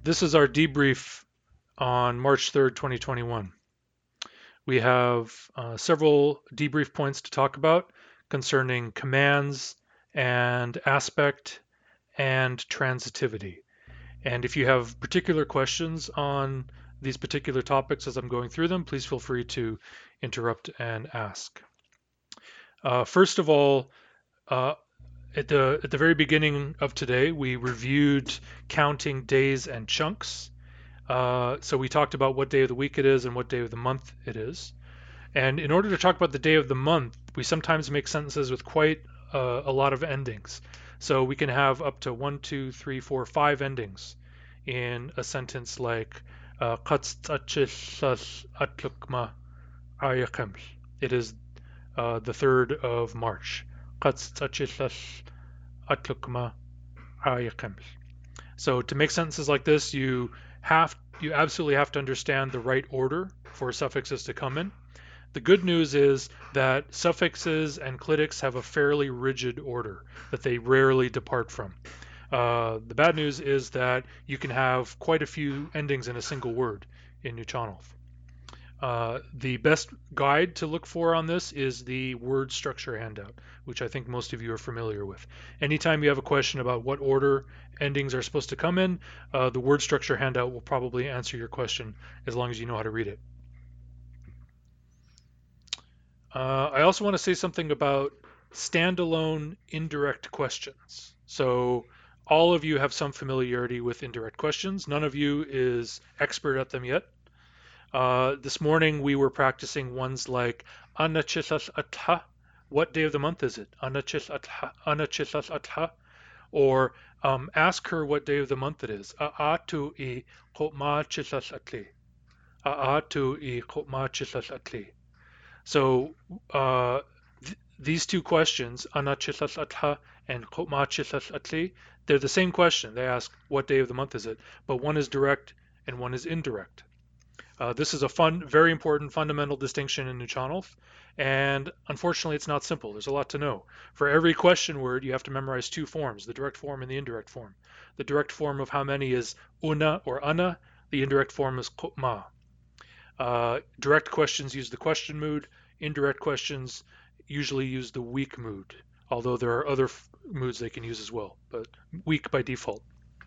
This is our debrief on March 3rd, 2021. We have several debrief points to talk about concerning commands and aspect and transitivity. And if you have particular questions on these particular topics as I'm going through them, please feel free to interrupt and ask. First of all, uh, at the very beginning of today, we reviewed counting days and chunks. So we talked about what day of the week it is and what day of the month it is. And in order to talk about the day of the month, we sometimes make sentences with quite a lot of endings. So we can have up to 1, 2, 3, 4, 5 endings in a sentence like it is the 3rd of March. So to make sentences like this, you absolutely have to understand the right order for suffixes to come in. The good news is that suffixes and clitics have a fairly rigid order that they rarely depart from. The bad news is that you can have quite a few endings in a single word in Nuchanov. The best guide to look for on this is the word structure handout, which I think most of you are familiar with. Anytime you have a question about what order endings are supposed to come in, the word structure handout will probably answer your question as long as you know how to read it. I also want to say something about standalone indirect questions. So all of you have some familiarity with indirect questions. None of you is expert at them yet. This morning we were practicing ones like Anachithas Atha. What day of the month is it? Anachithas Atha. Or ask her what day of the month it is. Aatu I Kotma Chithas Atli. Aatu I Kotma Chithas Atli. So these two questions, Anachithas Atha and Kotma Chithas Atli, they're the same question. They ask what day of the month is it, but one is direct and one is indirect. This is a very important fundamental distinction in Nuchanov, and unfortunately it's not simple. There's a lot to know. For every question word, you have to memorize two forms, the direct form and the indirect form. The direct form of how many is una or ana, the indirect form is kotma. Direct questions use the question mood, indirect questions usually use the weak mood, although there are other moods they can use as well, but weak by default.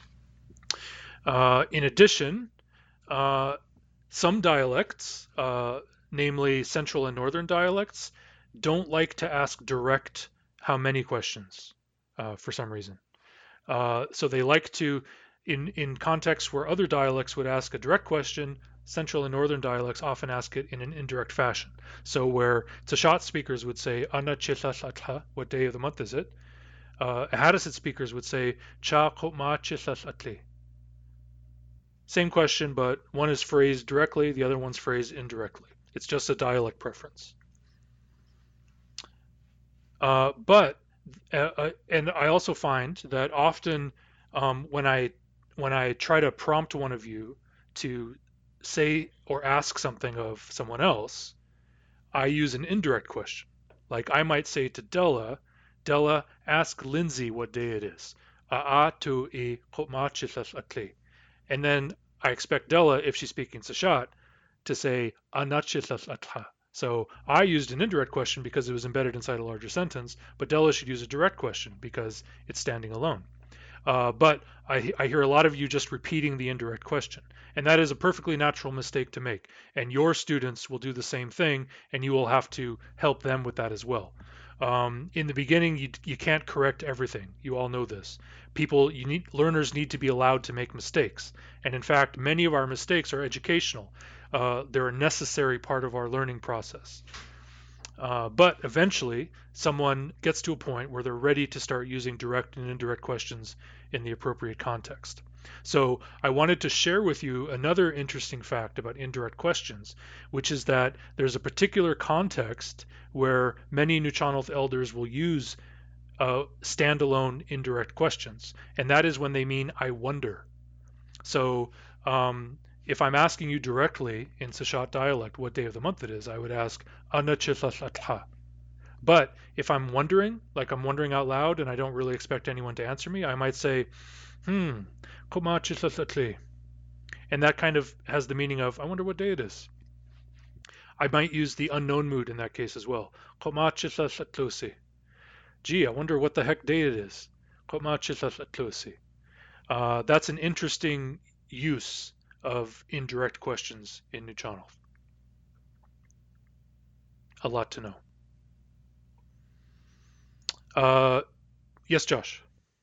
In addition, some dialects, namely Central and Northern dialects, don't like to ask direct how many questions for some reason. So they like to, in contexts where other dialects would ask a direct question, Central and Northern dialects often ask it in an indirect fashion. So where Tsashat speakers would say, Ana chithas atha, what day of the month is it? Hattasid speakers would say, Cha kotma chithas atli. Same question, but one is phrased directly, the other one's phrased indirectly. It's just a dialect preference. But and I also find that often when I try to prompt one of you to say or ask something of someone else, I use an indirect question. Like I might say to Della, Della, ask Lindsay what day it is. Tu I atli. And then I expect Della, if she's speaking Sashat, to say anachithas atha. So I used an indirect question because it was embedded inside a larger sentence, but Della should use a direct question because it's standing alone. But I hear a lot of you just repeating the indirect question, and that is a perfectly natural mistake to make. And your students will do the same thing, and you will have to help them with that as well. In the beginning, you can't correct everything. You all know this. Learners need to be allowed to make mistakes, and in fact, many of our mistakes are educational. They're a necessary part of our learning process. But eventually, someone gets to a point where they're ready to start using direct and indirect questions in the appropriate context. So I wanted to share with you another interesting fact about indirect questions, which is that there's a particular context where many Nuchanov elders will use standalone indirect questions, and that is when they mean "I wonder." So if I'm asking you directly in Sashat dialect what day of the month it is, I would ask Anachithasatha. But if I'm wondering, like I'm wondering out loud and I don't really expect anyone to answer me, I might say, Komachithasatli. And that kind of has the meaning of, I wonder what day it is. I might use the unknown mood in that case as well. Gee, I wonder what the heck day it is. That's an interesting use of indirect questions in Nuchanov. A lot to know. Uh, yes, Josh.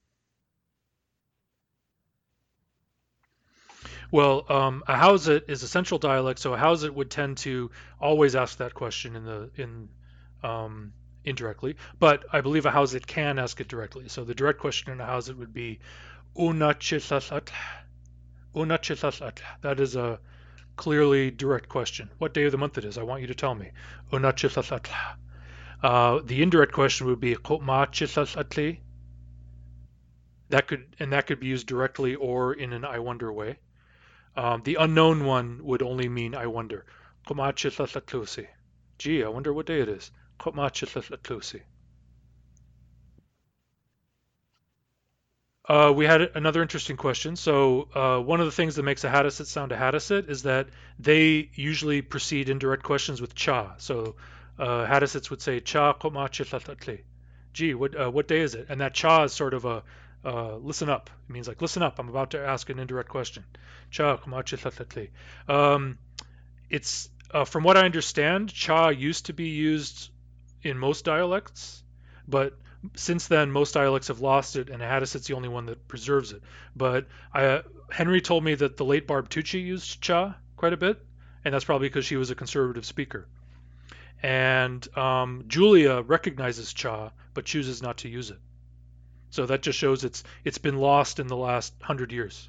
Well, a Howsit is a central dialect, so a Howsit would tend to always ask that question in um, indirectly. But I believe a Howsit can ask it directly. So the direct question in a Howsit would be Una chisasat, una chisasat. That is a clearly direct question. What day of the month it is? I want you to tell me. Una chisasat. The indirect question would be Kotma chisasatli. That could be used directly or in an I wonder way. The unknown one would only mean I wonder. Gee, I wonder what day it is. We had another interesting question. So one of the things that makes a Hadassit sound a Hadassit is that they usually precede indirect questions with cha. So Hadasits would say cha koma chilatatli. Gee, what day is it? And that cha is sort of a listen up. It means like listen up. I'm about to ask an indirect question. Cha koma chilatatli. It's from what I understand, cha used to be used in most dialects, but since then most dialects have lost it, and Hadisit's the only one that preserves it. But Henry told me that the late Barb Tucci used cha quite a bit, and that's probably because she was a conservative speaker. And Julia recognizes cha, but chooses not to use it. So that just shows it's been lost in the last 100 years.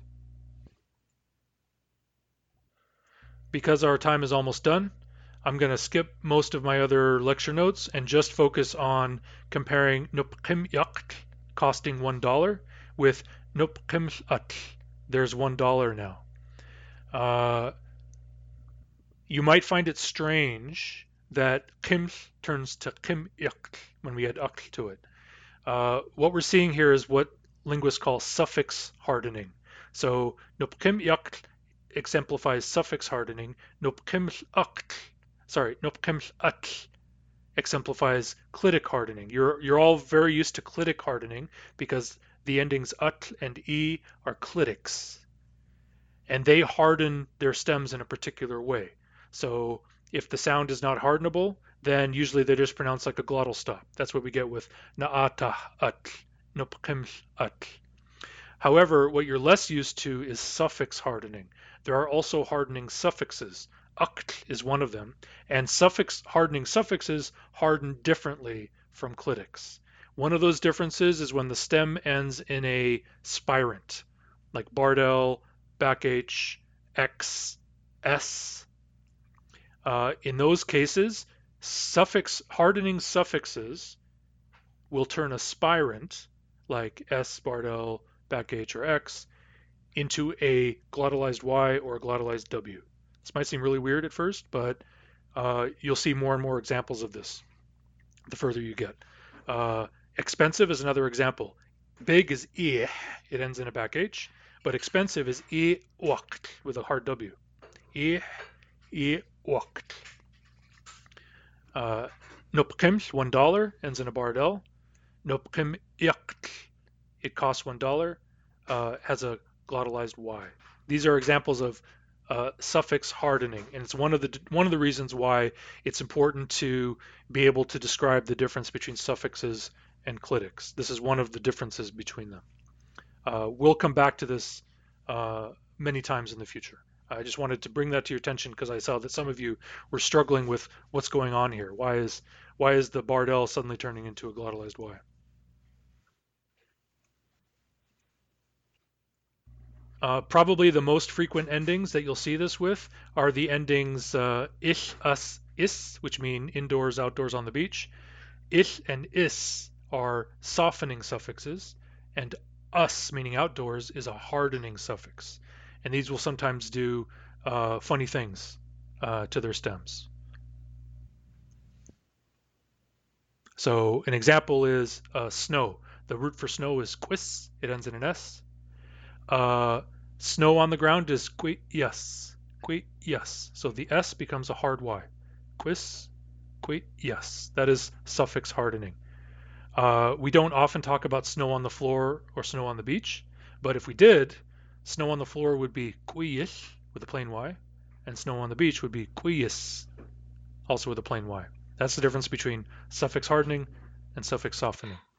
Because our time is almost done, I'm going to skip most of my other lecture notes and just focus on comparing Nupkim Yakt costing $1 with Nupkim At. There's $1 now. Uh, you might find it strange that Kim turns to Kim Yakt when we add Akt to it. What we're seeing here is what linguists call suffix hardening. So Nupkim Yakt exemplifies suffix hardening. Nupkim Akt exemplifies clitic hardening. You're all very used to clitic hardening because the endings ut and e are clitics, and they harden their stems in a particular way. So if the sound is not hardenable, then usually they're just pronounced like a glottal stop. That's what we get with naata at, nupkim at. However, what you're less used to is suffix hardening. There are also hardening suffixes. Akt is one of them, and hardening suffixes harden differently from clitics. One of those differences is when the stem ends in a spirant, like Bardell, back H, X, S. In those cases, hardening suffixes will turn a spirant, like S, Bardell, back H, or X, into a glottalized Y or a glottalized W. This might seem really weird at first, but you'll see more and more examples of this the further you get. Expensive is another example. Big is I, it ends in a back H, but expensive is I wakt with a hard W. I wakt. Nopkim, $1, ends in a barred L. Nopkim yakt, it costs $1, has a glottalized Y. These are examples of suffix hardening, and it's one of the reasons why it's important to be able to describe the difference between suffixes and clitics. This is one of the differences between them. We'll come back to this many times in the future. I just wanted to bring that to your attention because I saw that some of you were struggling with what's going on here. Why is the Bardell suddenly turning into a glottalized Y? Probably the most frequent endings that you'll see this with are the endings ish, us, is, which mean indoors, outdoors, on the beach. Ish and is are softening suffixes, and us, meaning outdoors, is a hardening suffix. And these will sometimes do funny things to their stems. So an example is snow. The root for snow is quis. It ends in an S. Uh, Snow on the ground is yes. Yes. So the S becomes a hard Y. Quis, yes. That is suffix hardening. We don't often talk about snow on the floor or snow on the beach, but if we did, snow on the floor would be quis with a plain Y, and snow on the beach would be quis also with a plain Y. That's the difference between suffix hardening and suffix softening.